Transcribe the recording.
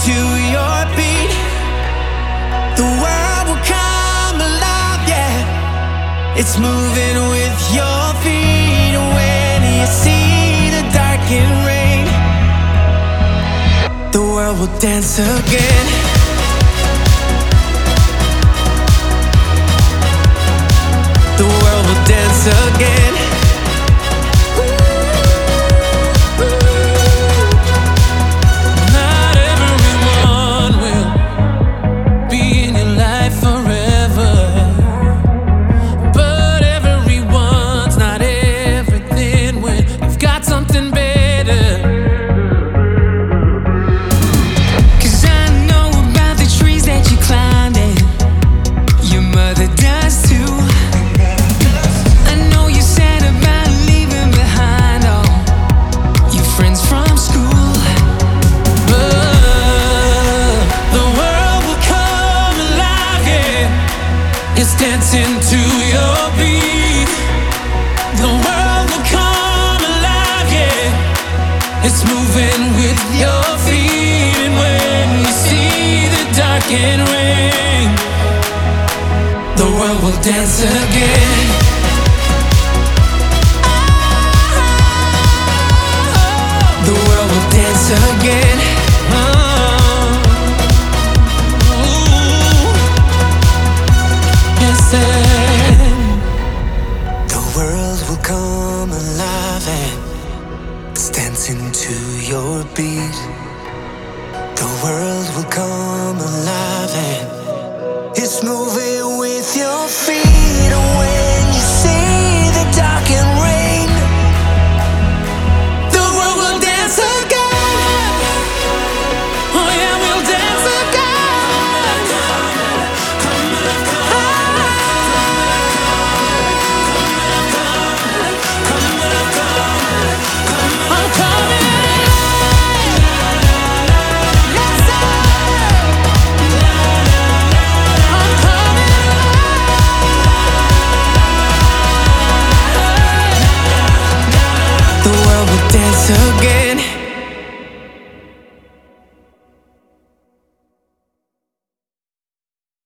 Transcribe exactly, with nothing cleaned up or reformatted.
to your beat. The world will come alive, yeah. It's moving with your feet. When you see the darkened rain, the world will dance again. The world will dance again. Not everyone will be in your life forever, but everyone's not everything when you've got something better. 'Cause I know about the trees that you climbed and your mother does too. I know you said about leaving behind all your friends from school, but the world will come alive, yeah. It's dancing to your beat. The world will come alive, yeah. It's moving with your feet. And when you see the darkened rain, the world will dance again. The world will dance again. Oh. Ooh. Yes, and The world will come alive and it's dancing to your beat. The world will come alive and it's moving with your feet. When you see the darkened rain, the world will dance again. oh yeah, we'll dance again. I'm coming. Yes, sir. I'm coming. The world will dance again.